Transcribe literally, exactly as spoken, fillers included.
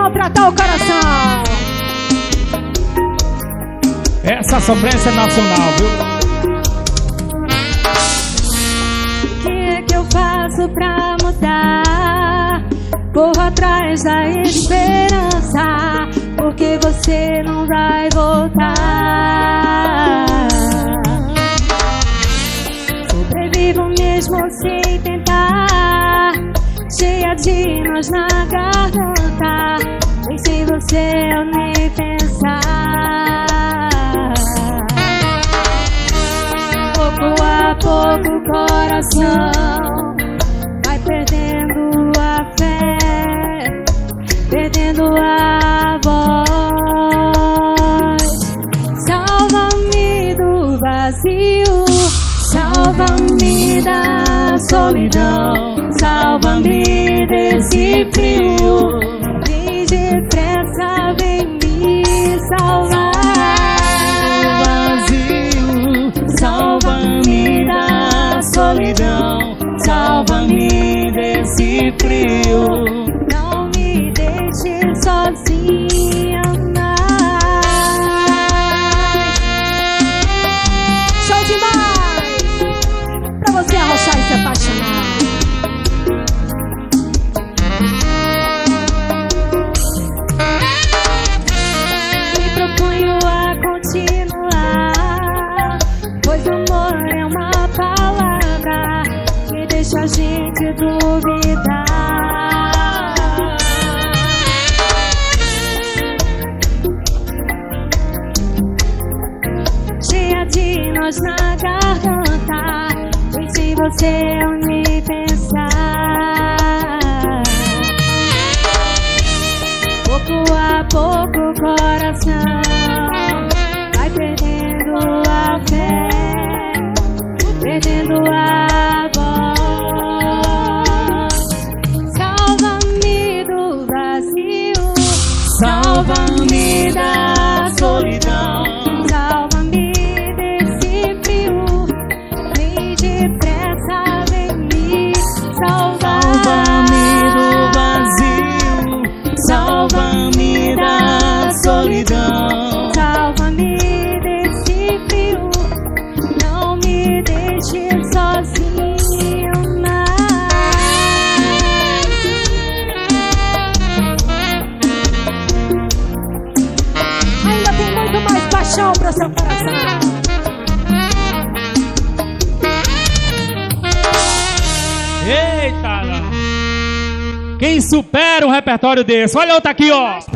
maltratar o coração. Essa sofrência é nacional, viu? O que é que eu faço pra mudar? Corro atrás da esperança, porque você não vai voltar. Sobrevivo mesmo sem tentar, cheia de nós na garganta, nem sem você eu nem pensar. Pouco a pouco o coração vai perdendo a fé, perdendo a voz. Salva-me do vazio, salva-me da solidão, salva-me desse frio. Vem depressa, vem me salvar. Vazio, salva-me da solidão, salva-me desse frio. Não me deixe sozinha mais. Show demais! Pra você arrochar e se apaixonar. Me proponho a continuar, pois amor é uma palavra que deixa a gente duvidar. Cheia de nós na garganta, e se você eu nem pensar. Pouco a pouco o coração vai perdendo a fé, perdendo a voz. Salva-me do vazio, salva-me da solidão, salva-me desse frio. Vem depressa, vem me salvar. Salva-me do vazio, salva-me da solidão, salva-me desse frio. Não me deixe sozinho mais. Ainda tem muito mais paixão pro seu coração. Eita! Quem supera um repertório desse? Olha outra aqui, ó.